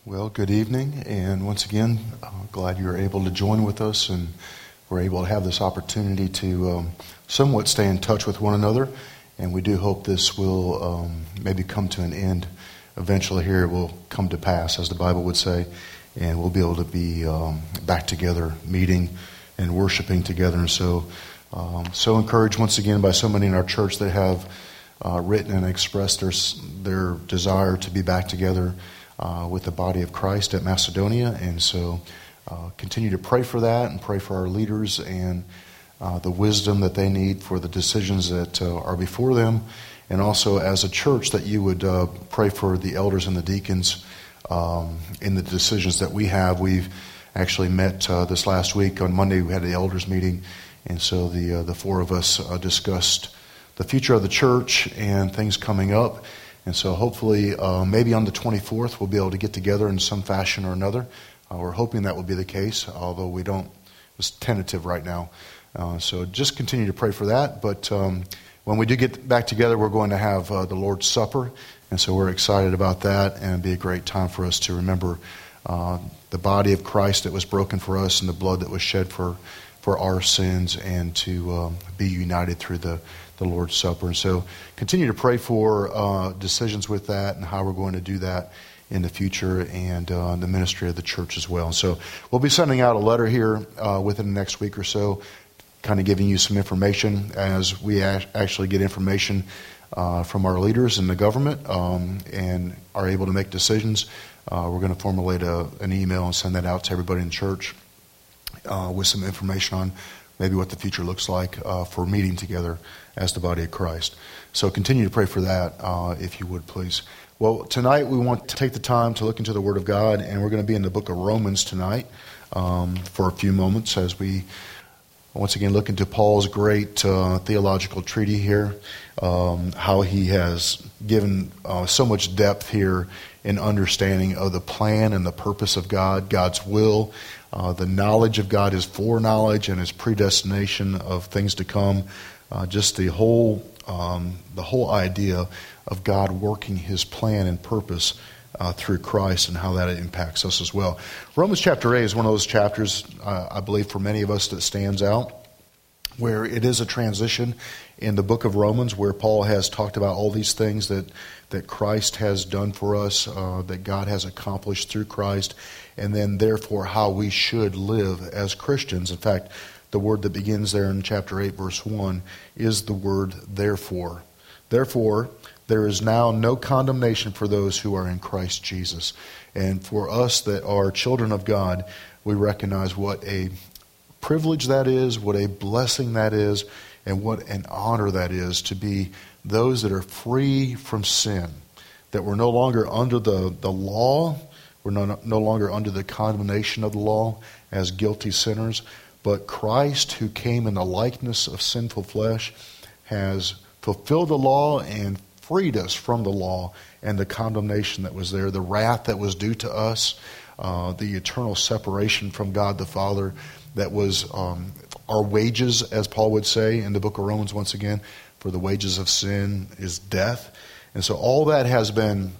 Well, good evening, and once again, glad you're able to join with us, and we're able to have this opportunity to somewhat stay in touch with one another, and we do hope this will maybe come to an end. Eventually here it will come to pass, as the Bible would say, and we'll be able to be back together, meeting and worshiping together. And so encouraged once again by so many in our church that have written and expressed their desire to be back together with the body of Christ at Macedonia. And so continue to pray for that and pray for our leaders and the wisdom that they need for the decisions that are before them. And also as a church that you would pray for the elders and the deacons in the decisions that we have. We've actually met this last week. On Monday we had the elders meeting, and so the four of us discussed the future of the church and things coming up. And so hopefully maybe on the 24th we'll be able to get together in some fashion or another. We're hoping that will be the case, although we don't. It's tentative right now. So just continue to pray for that. But when we do get back together, we're going to have the Lord's Supper. And so we're excited about that, and it'll be a great time for us to remember the body of Christ that was broken for us and the blood that was shed for our sins, and to be united through the Lord's Supper. And so continue to pray for decisions with that and how we're going to do that in the future, and the ministry of the church as well. And so we'll be sending out a letter here within the next week or so, kind of giving you some information as we actually get information from our leaders in the government and are able to make decisions. We're going to formulate an email and send that out to everybody in church with some information on maybe what the future looks like for meeting together as the body of Christ. So continue to pray for that if you would, please. Well, tonight we want to take the time to look into the Word of God, and we're going to be in the book of Romans tonight for a few moments as we once again look into Paul's great theological treatise here, how he has given so much depth here in understanding of the plan and the purpose of God, God's will, the knowledge of God, His foreknowledge and His predestination of things to come, just the whole idea of God working His plan and purpose through Christ, and how that impacts us as well. Romans chapter 8 is one of those chapters, I believe, for many of us that stands out, where it is a transition in the book of Romans, where Paul has talked about all these things that Christ has done for us, that God has accomplished through Christ, and then therefore how we should live as Christians. In fact, the word that begins there in chapter 8, verse 1, is the word therefore. Therefore, there is now no condemnation for those who are in Christ Jesus. And for us that are children of God, we recognize what a privilege that is, what a blessing that is, and what an honor that is to be those that are free from sin, that we're no longer under the law, we're no longer under the condemnation of the law as guilty sinners, but Christ, who came in the likeness of sinful flesh, has fulfilled the law and freed us from the law and the condemnation that was there, the wrath that was due to us, the eternal separation from God the Father that was our wages, as Paul would say in the book of Romans once again, for the wages of sin is death. And so all that has been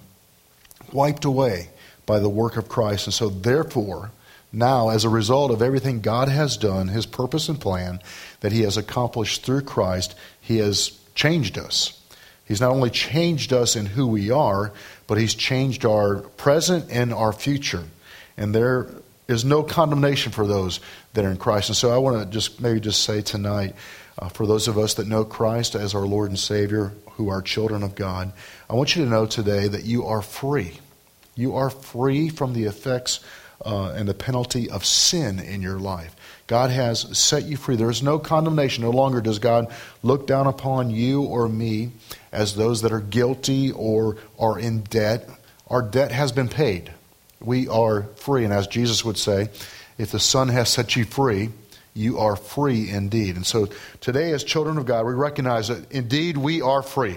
wiped away by the work of Christ. And so therefore, now as a result of everything God has done, His purpose and plan that He has accomplished through Christ, He has changed us. He's not only changed us in who we are, but He's changed our present and our future. And there is no condemnation for those that are in Christ. And so I want to just say tonight, for those of us that know Christ as our Lord and Savior, who are children of God, I want you to know today that you are free. You are free from the effects and the penalty of sin in your life. God has set you free. There is no condemnation. No longer does God look down upon you or me as those that are guilty or are in debt. Our debt has been paid. We are free. And as Jesus would say, if the Son has set you free, you are free indeed. And so today as children of God, we recognize that indeed we are free.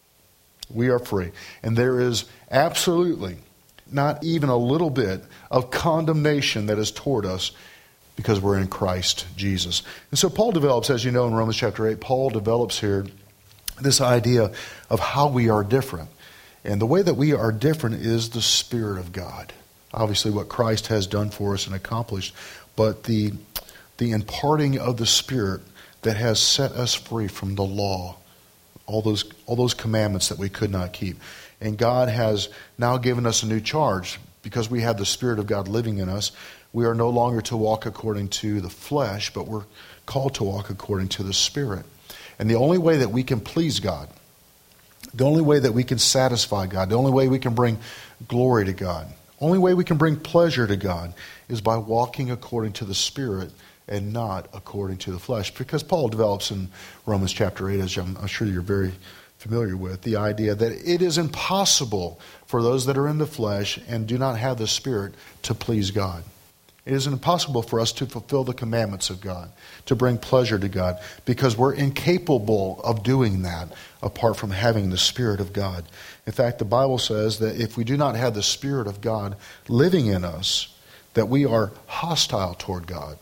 We are free. And there is absolutely not even a little bit of condemnation that is toward us because we're in Christ Jesus. And so Paul develops, as you know in Romans chapter 8, Paul develops here this idea of how we are different. And the way that we are different is the Spirit of God. obviously what Christ has done for us and accomplished, but the imparting of the Spirit that has set us free from the law, all those commandments that we could not keep. And God has now given us a new charge. Because we have the Spirit of God living in us, we are no longer to walk according to the flesh, but we're called to walk according to the Spirit. And the only way that we can please God, the only way that we can satisfy God, the only way we can bring glory to God, the only way we can bring pleasure to God is by walking according to the Spirit and not according to the flesh. Because Paul develops in Romans chapter 8, as I'm sure you're very familiar with, the idea that it is impossible for those that are in the flesh and do not have the Spirit to please God. It is impossible for us to fulfill the commandments of God, to bring pleasure to God, because we're incapable of doing that apart from having the Spirit of God. In fact, the Bible says that if we do not have the Spirit of God living in us, that we are hostile toward God,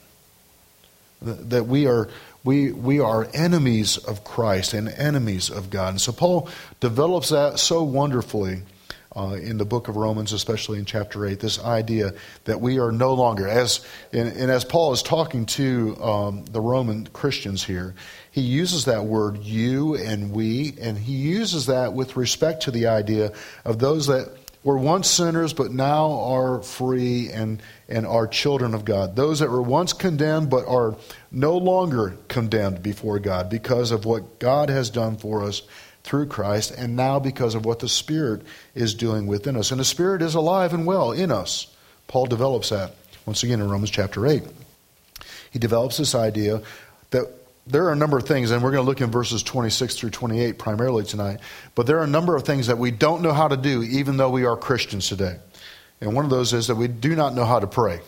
that we are enemies of Christ and enemies of God. And so Paul develops that so wonderfully in the book of Romans, especially in chapter 8, this idea that we are no longer, as Paul is talking to the Roman Christians here, he uses that word you and we, and he uses that with respect to the idea of those that were once sinners but now are free and are children of God. Those that were once condemned but are no longer condemned before God because of what God has done for us through Christ, and now because of what the Spirit is doing within us. And the Spirit is alive and well in us. Paul develops that once again in Romans chapter 8. He develops this idea that there are a number of things, and we're going to look in verses 26 through 28 primarily tonight, but there are a number of things that we don't know how to do even though we are Christians today. And one of those is that we do not know how to pray.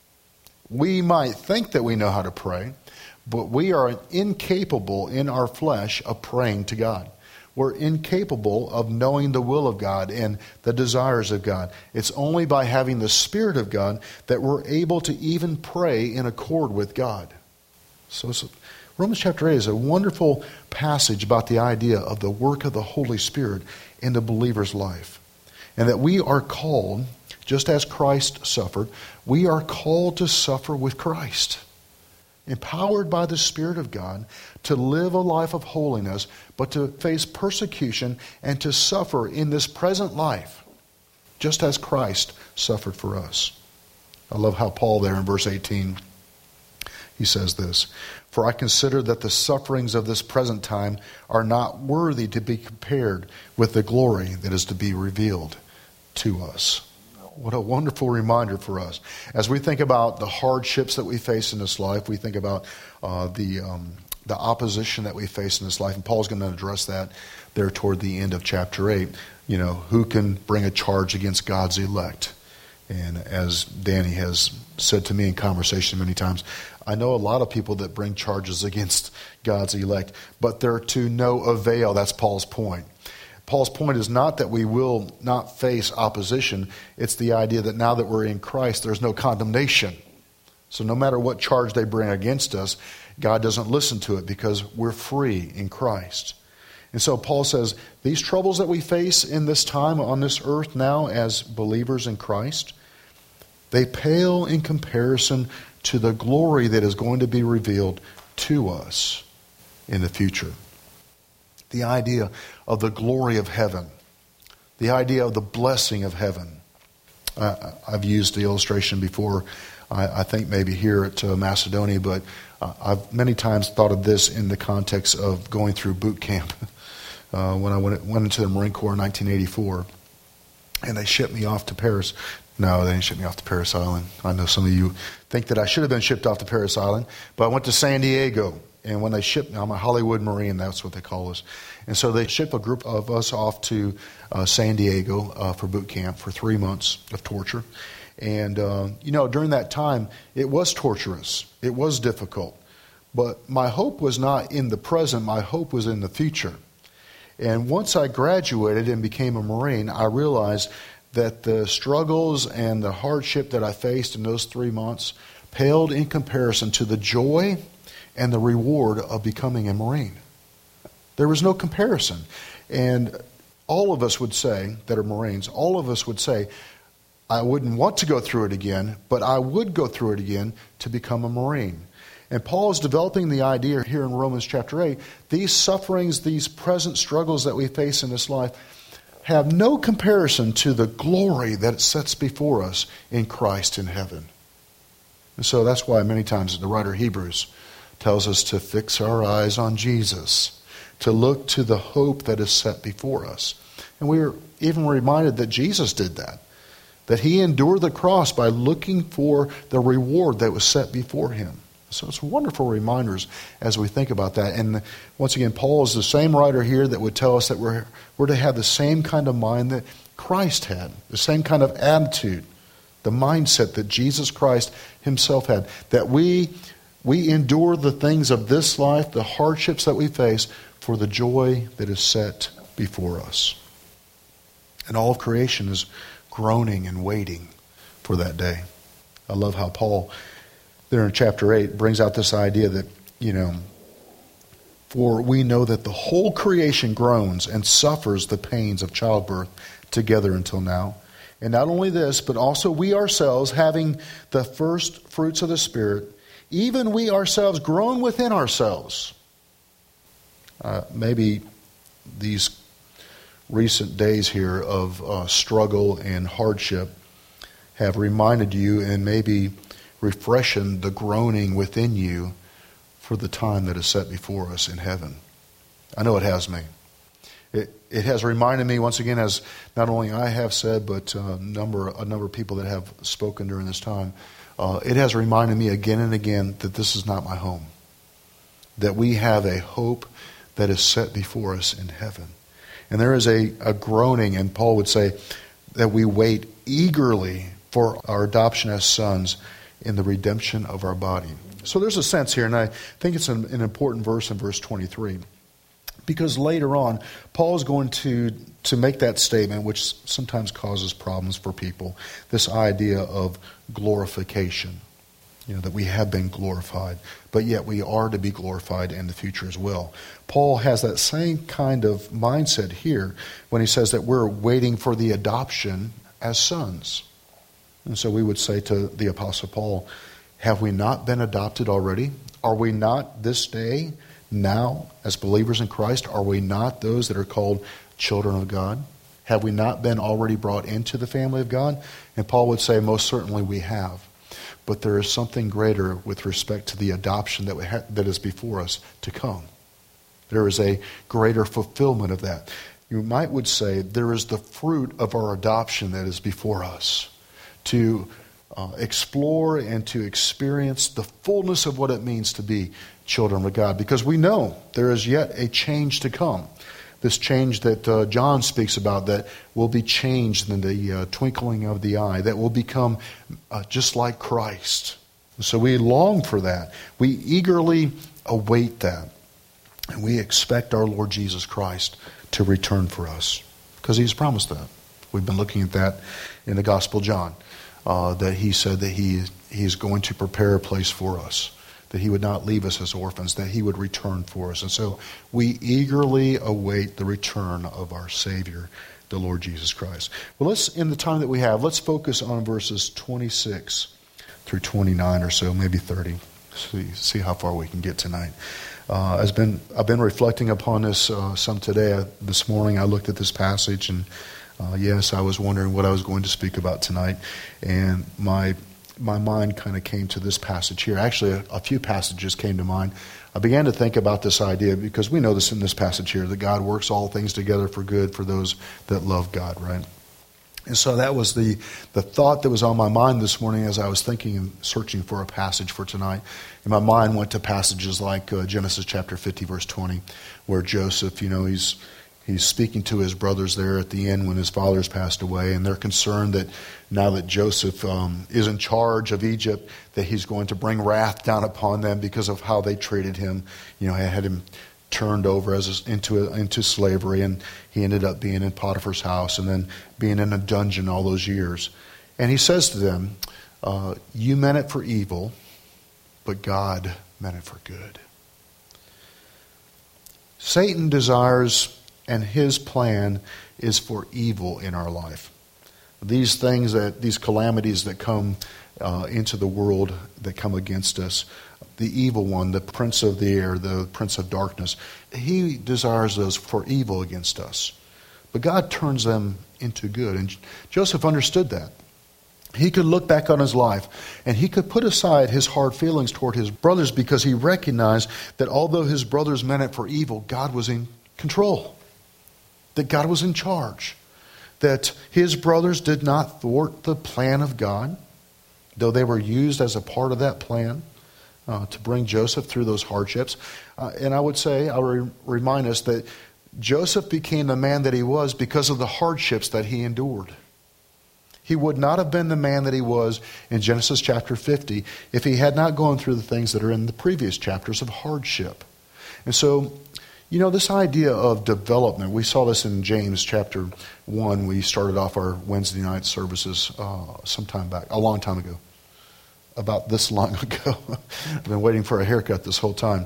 We might think that we know how to pray, but we are incapable in our flesh of praying to God. We're incapable of knowing the will of God and the desires of God. It's only by having the Spirit of God that we're able to even pray in accord with God. So Romans chapter 8 is a wonderful passage about the idea of the work of the Holy Spirit in the believer's life. And that we are called, just as Christ suffered, we are called to suffer with Christ. Empowered by the Spirit of God to live a life of holiness, but to face persecution and to suffer in this present life, just as Christ suffered for us. I love how Paul there in verse 18, he says this, "For I consider that the sufferings of this present time are not worthy to be compared with the glory that is to be revealed to us." What a wonderful reminder for us. As we think about the hardships that we face in this life, we think about the opposition that we face in this life, and Paul's going to address that there toward the end of chapter 8. You know, who can bring a charge against God's elect? And as Danny has said to me in conversation many times, I know a lot of people that bring charges against God's elect, but they're to no avail. That's Paul's point. Paul's point is not that we will not face opposition. It's the idea that now that we're in Christ, there's no condemnation. So no matter what charge they bring against us, God doesn't listen to it because we're free in Christ. And so Paul says, these troubles that we face in this time on this earth now as believers in Christ, they pale in comparison to the glory that is going to be revealed to us in the future. The idea of the glory of heaven. The idea of the blessing of heaven. I've used the illustration before, I think maybe here at Macedonia, but I've many times thought of this in the context of going through boot camp. When I went into the Marine Corps in 1984, and they shipped me off to Paris. No, they didn't ship me off to Paris Island. I know some of you think that I should have been shipped off to Paris Island, but I went to San Diego. And when they shipped me, I'm a Hollywood Marine, that's what they call us. And so they shipped a group of us off to San Diego for boot camp for 3 months of torture. And, during that time, it was torturous. It was difficult. But my hope was not in the present. My hope was in the future. And once I graduated and became a Marine, I realized that the struggles and the hardship that I faced in those 3 months paled in comparison to the joy and the reward of becoming a Marine. There was no comparison. And all of us would say, that are Marines, all of us would say, I wouldn't want to go through it again, but I would go through it again to become a Marine. And Paul is developing the idea here in Romans chapter 8. These sufferings, these present struggles that we face in this life have no comparison to the glory that it sets before us in Christ in heaven. And so that's why many times the writer of Hebrews tells us to fix our eyes on Jesus, to look to the hope that is set before us. And we are even reminded that Jesus did that he endured the cross by looking for the reward that was set before him. So it's wonderful reminders as we think about that. And once again, Paul is the same writer here that would tell us that we're to have the same kind of mind that Christ had, the same kind of attitude, the mindset that Jesus Christ himself had, that we endure the things of this life, the hardships that we face, for the joy that is set before us. And all of creation is groaning and waiting for that day. I love how Paul, there in chapter 8, brings out this idea that, for we know that the whole creation groans and suffers the pains of childbirth together until now. And not only this, but also we ourselves, having the first fruits of the Spirit, even we ourselves groan within ourselves. Maybe these recent days here of struggle and hardship have reminded you and maybe refreshing the groaning within you for the time that is set before us in heaven. I know it has me. It has reminded me once again, as not only I have said, but a number of people that have spoken during this time, it has reminded me again and again that this is not my home. That we have a hope that is set before us in heaven. And there is a groaning, and Paul would say that we wait eagerly for our adoption as sons in the redemption of our body. So there's a sense here, and I think it's an important verse in verse 23. Because later on, Paul is going to make that statement, which sometimes causes problems for people, this idea of glorification. That we have been glorified, but yet we are to be glorified in the future as well. Paul has that same kind of mindset here when he says that we're waiting for the adoption as sons. And so we would say to the Apostle Paul, have we not been adopted already? Are we not this day, now, as believers in Christ, are we not those that are called children of God? Have we not been already brought into the family of God? And Paul would say, most certainly we have. But there is something greater with respect to the adoption that is before us to come. There is a greater fulfillment of that. You would say there is the fruit of our adoption that is before us. To explore and to experience the fullness of what it means to be children of God. Because we know there is yet a change to come. This change that John speaks about, that will be changed in the twinkling of the eye, that will become just like Christ. So we long for that. We eagerly await that. And we expect our Lord Jesus Christ to return for us, because He's promised that. We've been looking at that in the Gospel of John, that He said that He is going to prepare a place for us, that He would not leave us as orphans, that He would return for us. And so we eagerly await the return of our Savior, the Lord Jesus Christ. Well, in the time that we have, let's focus on verses 26 through 29 or so, maybe 30. See how far we can get tonight. I've been reflecting upon this some today. This morning I looked at this passage, and yes, I was wondering what I was going to speak about tonight. And my mind kind of came to this passage here. Actually, a few passages came to mind. I began to think about this idea, because we know this in this passage here, that God works all things together for good for those that love God, right? And so that was the thought that was on my mind this morning as I was thinking and searching for a passage for tonight. And my mind went to passages like Genesis chapter 50, verse 20, where Joseph, he's speaking to his brothers there at the end when his father's passed away, and they're concerned that now that Joseph is in charge of Egypt, that he's going to bring wrath down upon them because of how they treated him. Had him turned over into slavery, and he ended up being in Potiphar's house and then being in a dungeon all those years. And he says to them, you meant it for evil, but God meant it for good. Satan desires, and his plan is for evil in our life. these things, these calamities that come into the world, that come against us, the evil one, the prince of the air, the prince of darkness, he desires those for evil against us. But God turns them into good. And Joseph understood that. He could look back on his life and he could put aside his hard feelings toward his brothers because he recognized that although his brothers meant it for evil, God was in control. That God was in charge. That his brothers did not thwart the plan of God, though they were used as a part of that plan to bring Joseph through those hardships. And I would say, I would remind us that Joseph became the man that he was because of the hardships that he endured. He would not have been the man that he was in Genesis chapter 50 if he had not gone through the things that are in the previous chapters of hardship. And so, this idea of development, we saw this in James chapter 1. We started off our Wednesday night services some time back, a long time ago. About this long ago. I've been waiting for a haircut this whole time.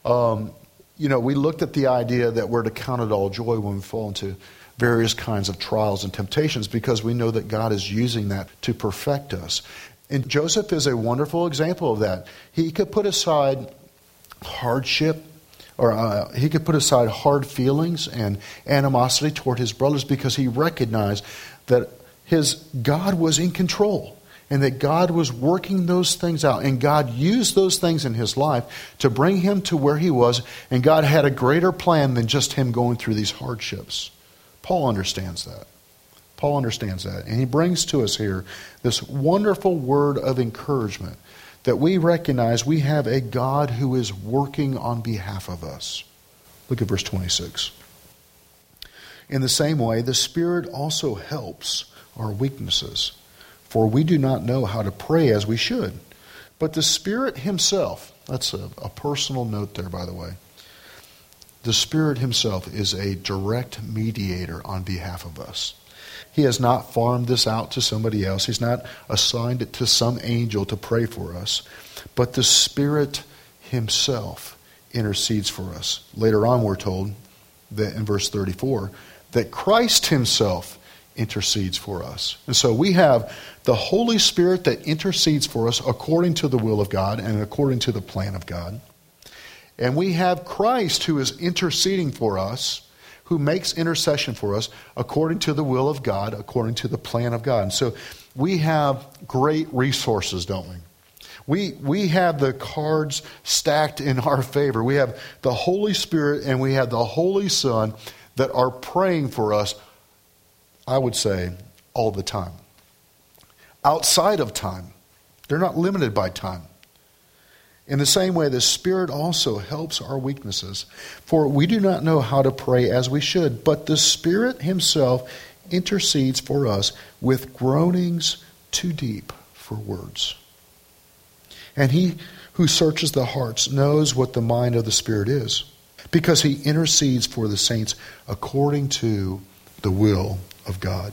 We looked at the idea that we're to count it all joy when we fall into various kinds of trials and temptations because we know that God is using that to perfect us. And Joseph is a wonderful example of that. He could put aside hardship, or he could put aside hard feelings and animosity toward his brothers because he recognized that his God was in control and that God was working those things out. And God used those things in his life to bring him to where he was. And God had a greater plan than just him going through these hardships. Paul understands that. Paul understands that. And he brings to us here this wonderful word of encouragement that we recognize we have a God who is working on behalf of us. Look at verse 26. In the same way, the Spirit also helps our weaknesses, for we do not know how to pray as we should. But the Spirit himself, that's a personal note there, by the way. The Spirit himself is a direct mediator on behalf of us. He has not farmed this out to somebody else. He's not assigned it to some angel to pray for us. But the Spirit himself intercedes for us. Later on we're told that in verse 34 that Christ himself intercedes for us. And so we have the Holy Spirit that intercedes for us according to the will of God and according to the plan of God. And we have Christ who is interceding for us, who makes intercession for us according to the will of God, according to the plan of God. And so we have great resources, don't we? We have the cards stacked in our favor. We have the Holy Spirit and we have the Holy Son that are praying for us, I would say, all the time. Outside of time. They're not limited by time. In the same way, the Spirit also helps our weaknesses, for we do not know how to pray as we should, but the Spirit himself intercedes for us with groanings too deep for words. And he who searches the hearts knows what the mind of the Spirit is, because he intercedes for the saints according to the will of God.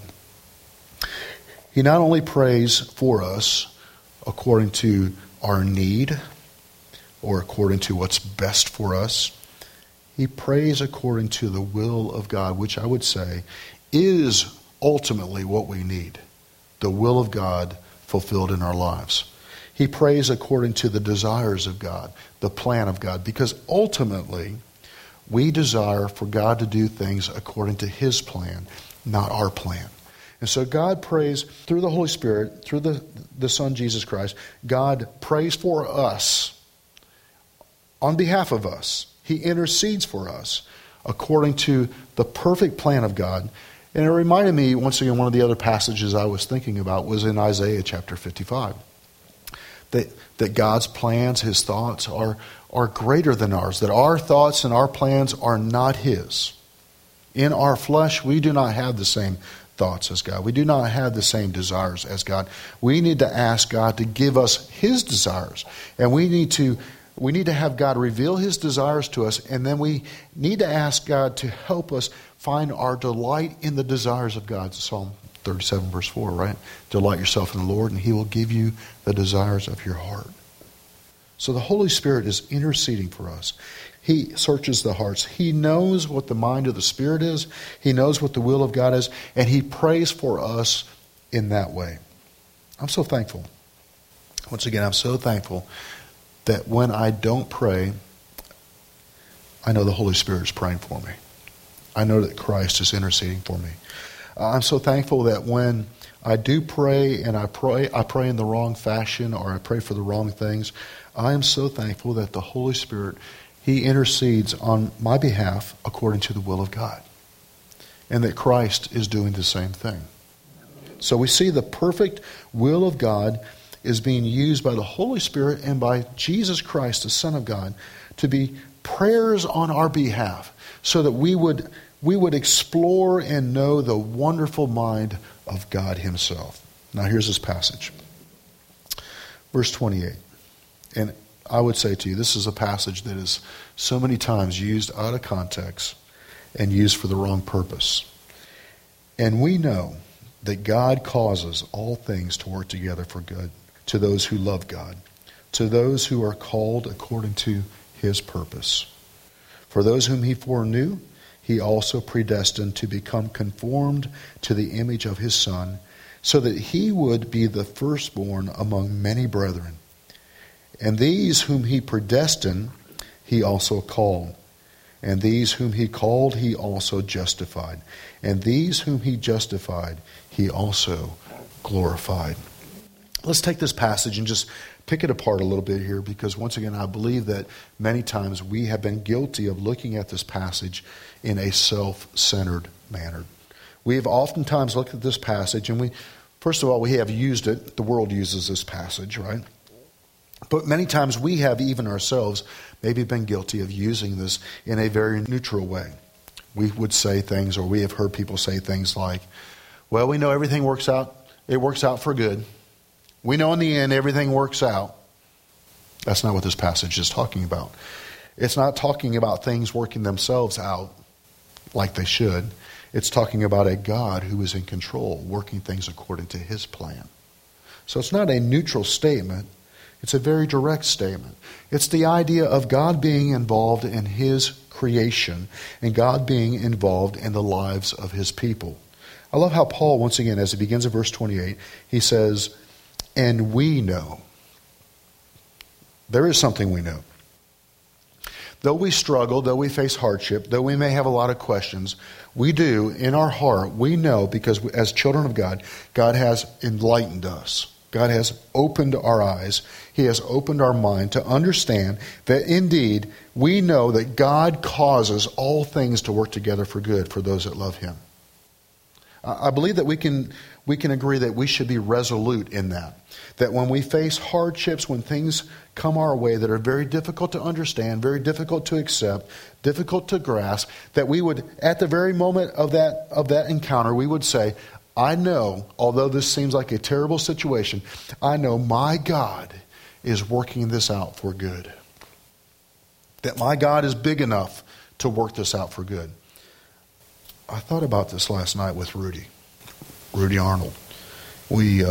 He not only prays for us according to our need, or according to what's best for us. He prays according to the will of God, which I would say is ultimately what we need. The will of God fulfilled in our lives. He prays according to the desires of God, the plan of God, because ultimately we desire for God to do things according to his plan, not our plan. And so God prays through the Holy Spirit, through the Son Jesus Christ. God prays for us. On behalf of us, he intercedes for us according to the perfect plan of God. And it reminded me, once again, one of the other passages I was thinking about was in Isaiah chapter 55. That God's plans, his thoughts are greater than ours. That our thoughts and our plans are not his. In our flesh, we do not have the same thoughts as God. We do not have the same desires as God. We need to ask God to give us his desires. And we need to have God reveal his desires to us, and then we need to ask God to help us find our delight in the desires of God. Psalm 37 verse 4, right? Delight yourself in the Lord, and he will give you the desires of your heart. So the Holy Spirit is interceding for us. He searches the hearts. He knows what the mind of the Spirit is. He knows what the will of God is, and he prays for us in that way. I'm so thankful. Once again, I'm so thankful that when I don't pray, I know the Holy Spirit is praying for me. I know that Christ is interceding for me. I'm so thankful that when I do pray and I pray in the wrong fashion, or I pray for the wrong things, I am so thankful that the Holy Spirit, He intercedes on my behalf according to the will of God. And that Christ is doing the same thing. So we see the perfect will of God is being used by the Holy Spirit and by Jesus Christ, the Son of God, to be prayers on our behalf, so that we would explore and know the wonderful mind of God Himself. Now here's this passage. Verse 28. And I would say to you, this is a passage that is so many times used out of context and used for the wrong purpose. And we know that God causes all things to work together for good to those who love God, to those who are called according to His purpose. For those whom He foreknew, He also predestined to become conformed to the image of His Son, so that He would be the firstborn among many brethren. And these whom He predestined, He also called. And these whom He called, He also justified. And these whom He justified, He also glorified. Let's take this passage and just pick it apart a little bit here, because once again, I believe that many times we have been guilty of looking at this passage in a self-centered manner. We have oftentimes looked at this passage and first of all, we have used it. The world uses this passage, right? But many times we have even ourselves maybe been guilty of using this in a very neutral way. We would say things, or we have heard people say things like, well, we know everything works out. It works out for good. We know in the end everything works out. That's not what this passage is talking about. It's not talking about things working themselves out like they should. It's talking about a God who is in control, working things according to His plan. So it's not a neutral statement. It's a very direct statement. It's the idea of God being involved in His creation and God being involved in the lives of His people. I love how Paul, once again, as he begins in verse 28, he says, and we know. There is something we know. Though we struggle, though we face hardship, though we may have a lot of questions, we do, in our heart, we know, because as children of God, God has enlightened us. God has opened our eyes. He has opened our mind to understand that indeed we know that God causes all things to work together for good for those that love Him. I believe that we can agree that we should be resolute in that. That when we face hardships, when things come our way that are very difficult to understand, very difficult to accept, difficult to grasp, that we would, at the very moment of that encounter, we would say, I know, although this seems like a terrible situation, I know my God is working this out for good. That my God is big enough to work this out for good. I thought about this last night with Rudy Arnold. We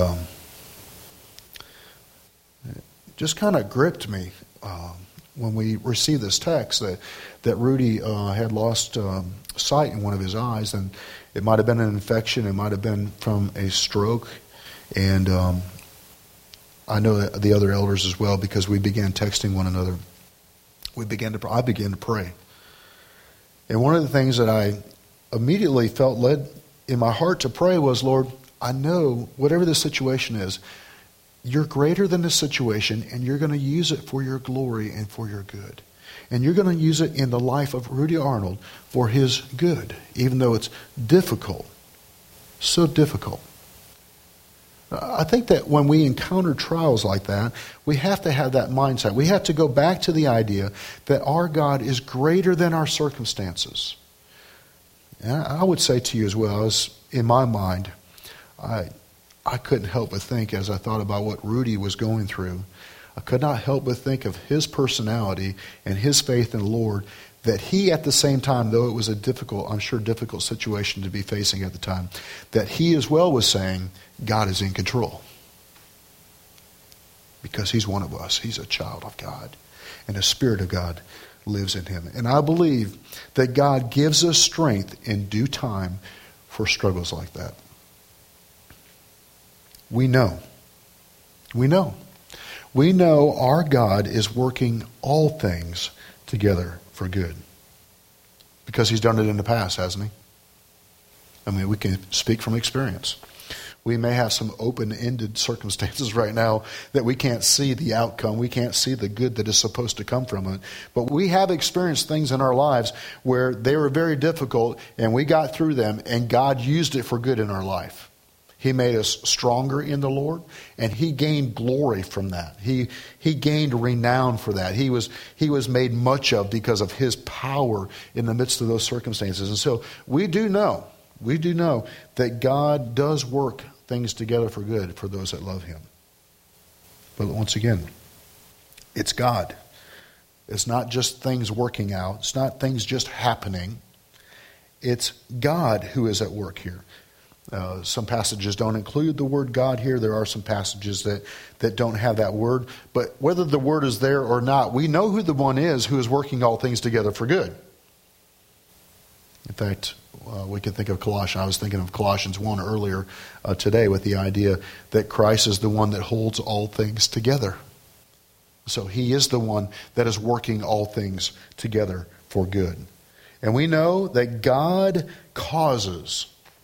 just kind of gripped me when we received this text that Rudy had lost sight in one of his eyes, and it might have been an infection, it might have been from a stroke, and I know that the other elders as well, because we began texting one another. I began to pray, and one of the things that I immediately felt led in my heart to pray was, Lord, I know whatever the situation is, You're greater than the situation, and You're going to use it for Your glory and for Your good. And You're going to use it in the life of Rudy Arnold for his good, even though it's difficult, so difficult. I think that when we encounter trials like that, we have to have that mindset. We have to go back to the idea that our God is greater than our circumstances. And I would say to you as well, as in my mind, I couldn't help but think, as I thought about what Rudy was going through, I could not help but think of his personality and his faith in the Lord, that he at the same time, though it was a difficult situation to be facing at the time, that he as well was saying, God is in control. Because he's one of us. He's a child of God. And the Spirit of God lives in him. And I believe that God gives us strength in due time for struggles like that. We know. We know. We know our God is working all things together for good. Because He's done it in the past, hasn't He? I mean, we can speak from experience. We may have some open-ended circumstances right now that we can't see the outcome. We can't see the good that is supposed to come from it. But we have experienced things in our lives where they were very difficult and we got through them and God used it for good in our life. He made us stronger in the Lord and He gained glory from that. He gained renown for that. He was made much of because of His power in the midst of those circumstances. And so we do know that God does work things together for good for those that love Him. But once again, it's God. It's not just things working out. It's not things just happening. It's God who is at work here. Some passages don't include the word God here. There are some passages that don't have that word. But whether the word is there or not, we know who the one is who is working all things together for good. In fact, we can think of Colossians. I was thinking of Colossians 1 earlier today with the idea that Christ is the one that holds all things together. So He is the one that is working all things together for good. And we know that God causes.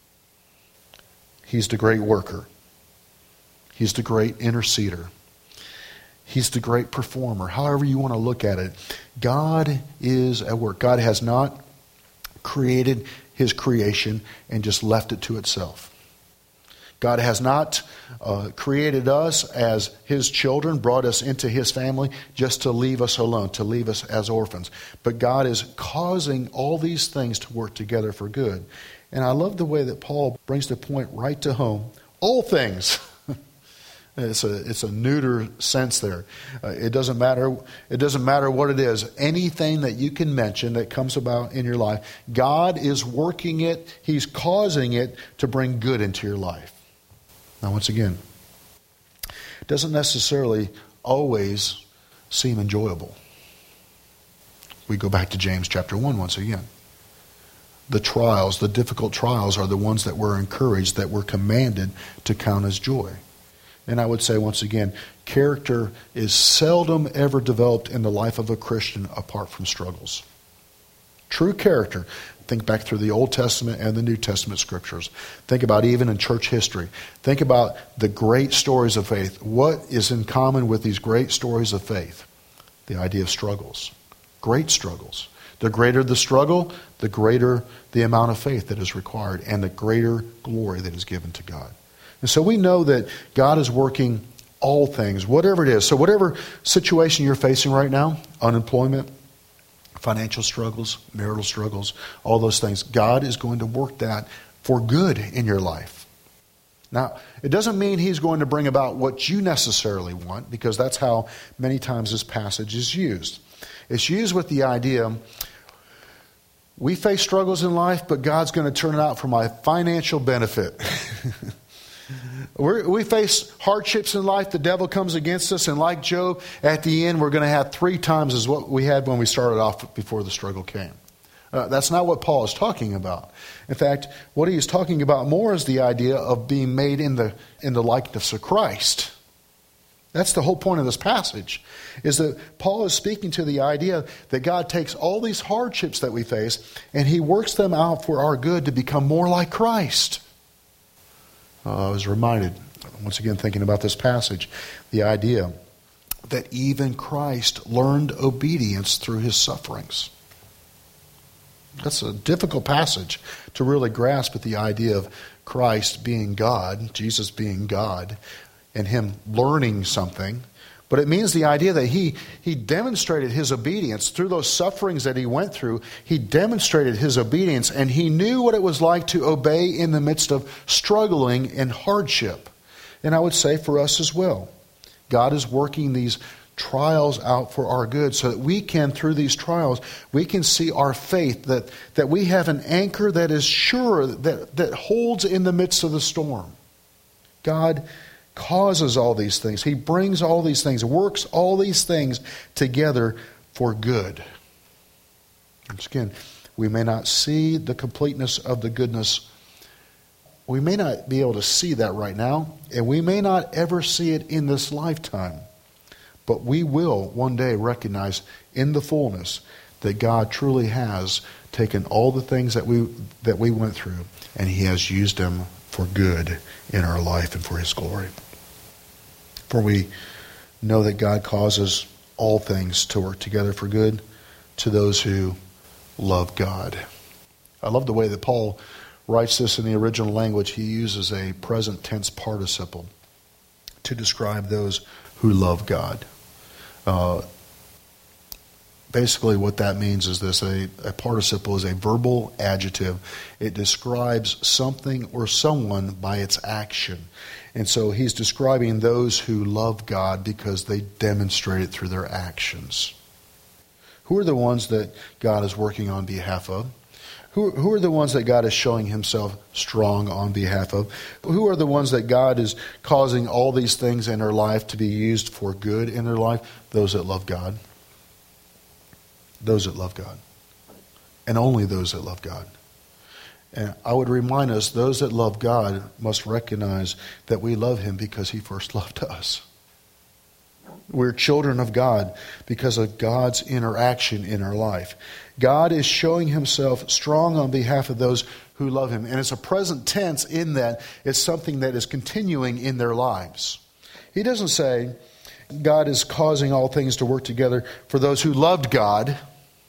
He's the great worker. He's the great interceder. He's the great performer. However you want to look at it, God is at work. God has not created His creation and just left it to itself. God has not created us as His children, brought us into His family just to leave us alone, to leave us as orphans. But God is causing all these things to work together for good. And I love the way that Paul brings the point right to home. All things. It's a neuter sense there. It doesn't matter. It doesn't matter what it is. Anything that you can mention that comes about in your life, God is working it. He's causing it to bring good into your life. Now, once again, it doesn't necessarily always seem enjoyable. We go back to James chapter 1 once again. The trials, the difficult trials, are the ones that we're encouraged, that we're commanded to count as joy. And I would say once again, character is seldom ever developed in the life of a Christian apart from struggles. True character. Think back through the Old Testament and the New Testament scriptures. Think about even in church history. Think about the great stories of faith. What is in common with these great stories of faith? The idea of struggles. Great struggles. The greater the struggle, the greater the amount of faith that is required and the greater glory that is given to God. And so we know that God is working all things, whatever it is. So whatever situation you're facing right now, unemployment, financial struggles, marital struggles, all those things, God is going to work that for good in your life. Now, it doesn't mean He's going to bring about what you necessarily want, because that's how many times this passage is used. It's used with the idea, we face struggles in life, but God's going to turn it out for my financial benefit. We face hardships in life. The devil comes against us. And like Job, at the end, we're going to have 3 times as what we had when we started off before the struggle came. That's not what Paul is talking about. In fact, what he is talking about more is the idea of being made in the likeness of Christ. That's the whole point of this passage, is that Paul is speaking to the idea that God takes all these hardships that we face and He works them out for our good to become more like Christ. I was reminded, once again thinking about this passage, the idea that even Christ learned obedience through His sufferings. That's a difficult passage to really grasp at the idea of Christ being God, Jesus being God, and Him learning something. But it means the idea that he demonstrated His obedience through those sufferings that He went through. He demonstrated His obedience, and He knew what it was like to obey in the midst of struggling and hardship. And I would say for us as well, God is working these trials out for our good so that we can, through these trials, we can see our faith, that we have an anchor that is sure, that holds in the midst of the storm. God causes all these things. He brings all these things, works all these things together for good. Once again, we may not see the completeness of the goodness we may not be able to see that right now, and we may not ever see it in this lifetime. But we will one day recognize in the fullness that God truly has taken all the things that we went through, and He has used them for good in our life and for His glory. For we know that God causes all things to work together for good to those who love God. I love the way that Paul writes this in the original language. He uses a present tense participle to describe those who love God. Basically what that means is this: a participle is a verbal adjective. It describes something or someone by its action. And so he's describing those who love God because they demonstrate it through their actions. Who are the ones that God is working on behalf of? Who are the ones that God is showing Himself strong on behalf of? Who are the ones that God is causing all these things in their life to be used for good in their life? Those that love God. Those that love God. And only those that love God. And I would remind us, those that love God must recognize that we love Him because He first loved us. We're children of God because of God's interaction in our life. God is showing Himself strong on behalf of those who love Him. And it's a present tense in that it's something that is continuing in their lives. He doesn't say God is causing all things to work together for those who loved God.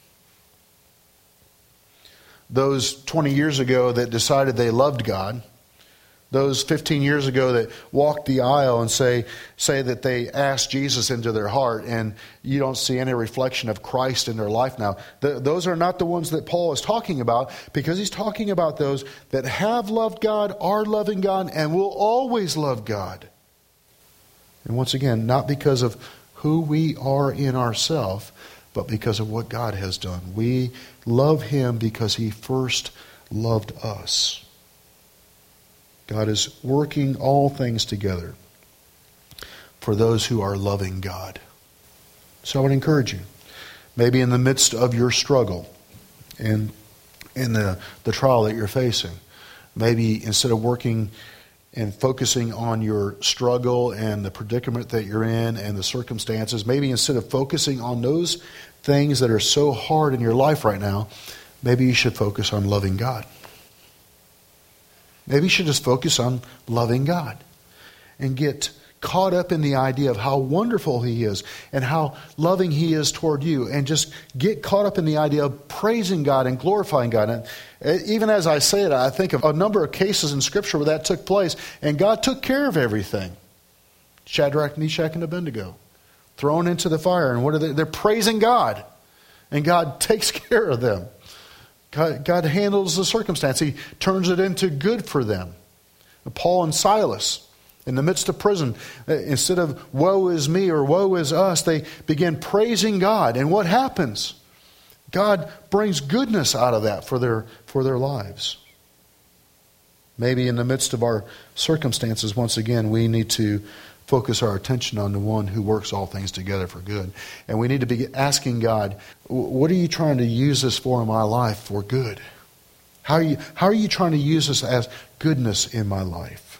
Those 20 years ago that decided they loved God. Those 15 years ago that walked the aisle and say that they asked Jesus into their heart, and you don't see any reflection of Christ in their life now. Those are not the ones that Paul is talking about, because he's talking about those that have loved God, are loving God, and will always love God. And once again, not because of who we are in ourselves, but because of what God has done. We love Him because He first loved us. God is working all things together for those who are loving God. So I would encourage you, maybe in the midst of your struggle and in the trial that you're facing, maybe instead of working and focusing on your struggle and the predicament that you're in and the circumstances, maybe instead of focusing on those things that are so hard in your life right now, maybe you should focus on loving God. Maybe you should just focus on loving God and get caught up in the idea of how wonderful He is and how loving He is toward you, and just get caught up in the idea of praising God and glorifying God. And even as I say it, I think of a number of cases in Scripture where that took place, and God took care of everything. Shadrach, Meshach, and Abednego thrown into the fire, and what are they? They're praising God, and God takes care of them. God handles the circumstance. He turns it into good for them. Paul and Silas, in the midst of prison, instead of woe is me or woe is us, they begin praising God. And what happens? God brings goodness out of that for their lives. Maybe in the midst of our circumstances, once again, we need to focus our attention on the one who works all things together for good. And we need to be asking God, what are you trying to use this for in my life for good? How are you trying to use this as goodness in my life?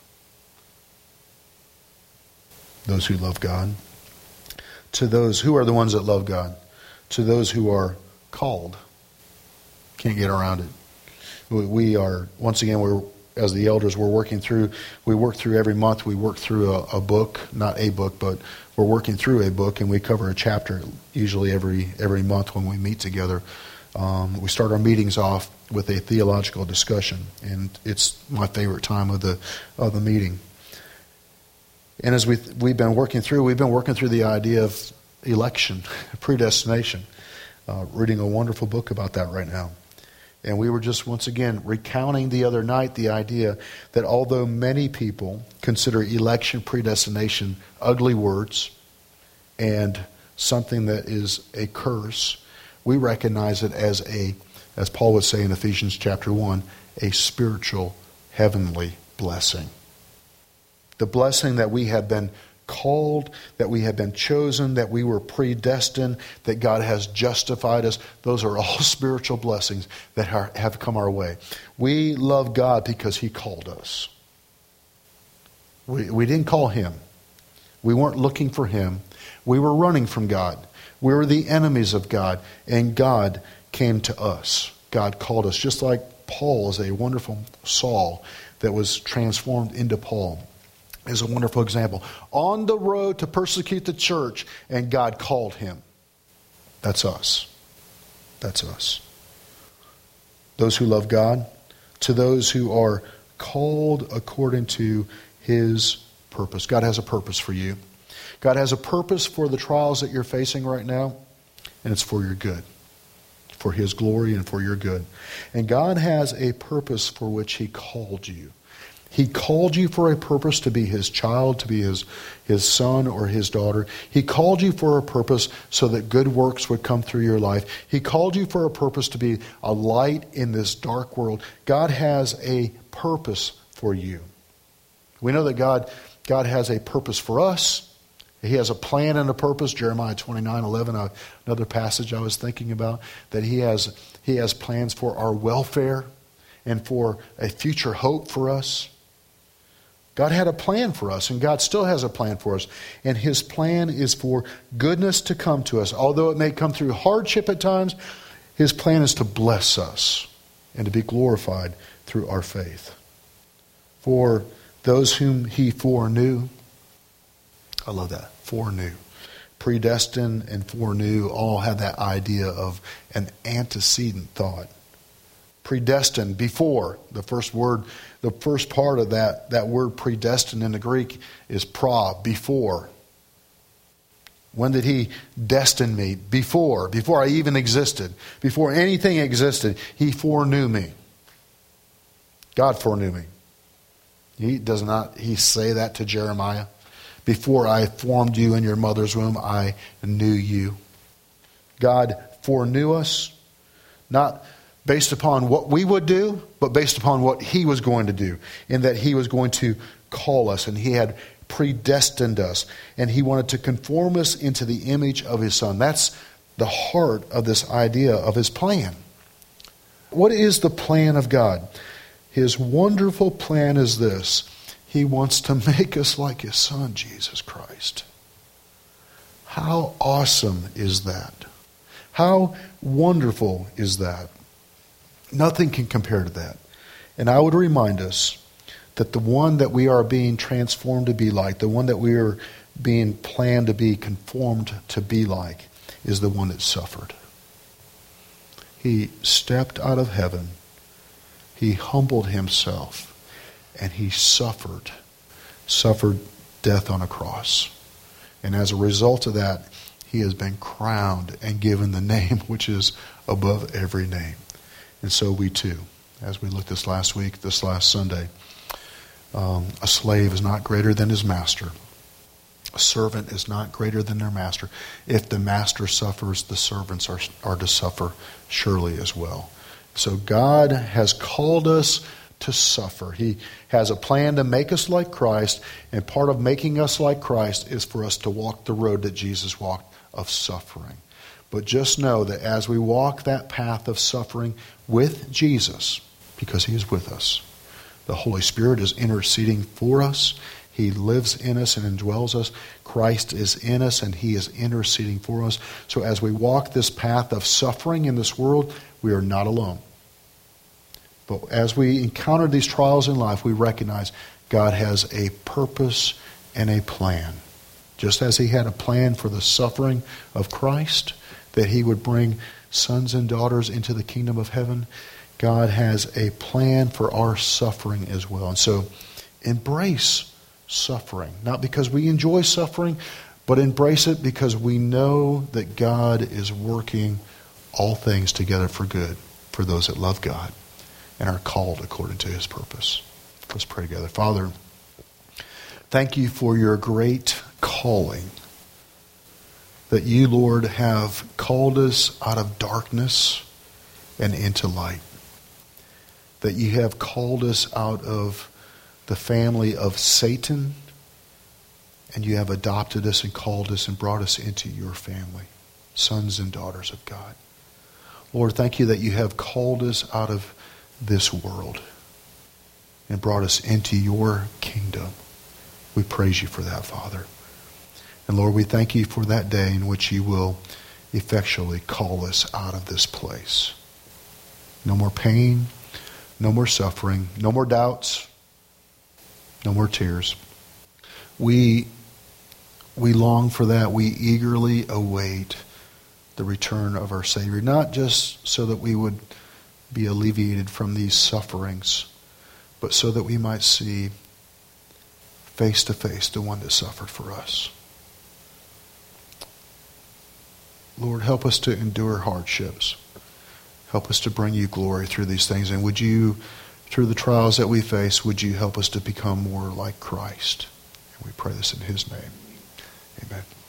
Those who love God. To those who are the ones that love God. To those who are called. Can't get around it. We are, once again, as the elders, we work through every month, we work through a book, not a book, but we're working through a book, and we cover a chapter usually every month when we meet together. We start our meetings off with a theological discussion, and it's my favorite time of the meeting. And as we've been working through the idea of election, predestination, reading a wonderful book about that right now. And we were just once again recounting the other night the idea that although many people consider election, predestination ugly words and something that is a curse, we recognize it as Paul would say in Ephesians chapter 1, a spiritual heavenly blessing. The blessing that we have been called, that we have been chosen, that we were predestined, that God has justified us. Those are all spiritual blessings that have come our way. We love God because He called us. We didn't call Him. We weren't looking for Him. We were running from God. We were the enemies of God, and God came to us. God called us, just like Paul is a wonderful Saul that was transformed into Paul. Is a wonderful example. On the road to persecute the church, and God called him. That's us. That's us. Those who love God, to those who are called according to His purpose. God has a purpose for you. God has a purpose for the trials that you're facing right now, and it's for your good. For His glory and for your good. And God has a purpose for which He called you. He called you for a purpose to be His child, to be His son or His daughter. He called you for a purpose so that good works would come through your life. He called you for a purpose to be a light in this dark world. God has a purpose for you. We know that God has a purpose for us. He has a plan and a purpose. Jeremiah 29:11, another passage I was thinking about, that He has plans for our welfare and for a future hope for us. God had a plan for us, and God still has a plan for us. And His plan is for goodness to come to us. Although it may come through hardship at times, His plan is to bless us and to be glorified through our faith. For those whom He foreknew, I love that, foreknew. Predestined and foreknew all have that idea of an antecedent thought. Predestined, before. The first part of that word predestined in the Greek is pra, before. When did He destine me? Before I even existed. Before anything existed, He foreknew me. God foreknew me. Does not He say that to Jeremiah? Before I formed you in your mother's womb, I knew you. God foreknew us, not based upon what we would do, but based upon what He was going to do, in that He was going to call us, and He had predestined us, and He wanted to conform us into the image of His Son. That's the heart of this idea of His plan. What is the plan of God? His wonderful plan is this. He wants to make us like His Son, Jesus Christ. How awesome is that? How wonderful is that? Nothing can compare to that. And I would remind us that the one that we are being transformed to be like, the one that we are being planned to be conformed to be like, is the one that suffered. He stepped out of heaven. He humbled Himself. And He suffered death on a cross. And as a result of that, He has been crowned and given the name which is above every name. And so we too, as we looked this last Sunday, a slave is not greater than his master. A servant is not greater than their master. If the master suffers, the servants are to suffer surely as well. So God has called us to suffer. He has a plan to make us like Christ, and part of making us like Christ is for us to walk the road that Jesus walked of suffering. But just know that as we walk that path of suffering with Jesus, because He is with us, the Holy Spirit is interceding for us. He lives in us and indwells us. Christ is in us and He is interceding for us. So as we walk this path of suffering in this world, we are not alone. But as we encounter these trials in life, we recognize God has a purpose and a plan. Just as He had a plan for the suffering of Christ, that He would bring sons and daughters into the kingdom of heaven, God has a plan for our suffering as well. And so embrace suffering. Not because we enjoy suffering, but embrace it because we know that God is working all things together for good for those that love God and are called according to His purpose. Let's pray together. Father, thank You for Your great calling. That You, Lord, have called us out of darkness and into light. That You have called us out of the family of Satan And you have adopted us and called us and brought us into your family, sons and daughters of God. Lord, thank you that you have called us out of this world and brought us into your kingdom. We praise you for that, Father. And Lord, we thank you for that day in which you will effectually call us out of this place. No more pain, no more suffering, no more doubts, no more tears. We long for that. We eagerly await the return of our Savior, not just so that we would be alleviated from these sufferings, but so that we might see face to face the one that suffered for us. Lord, help us to endure hardships. Help us to bring you glory through these things. And would you, through the trials that we face, would you help us to become more like Christ? And we pray this in his name. Amen.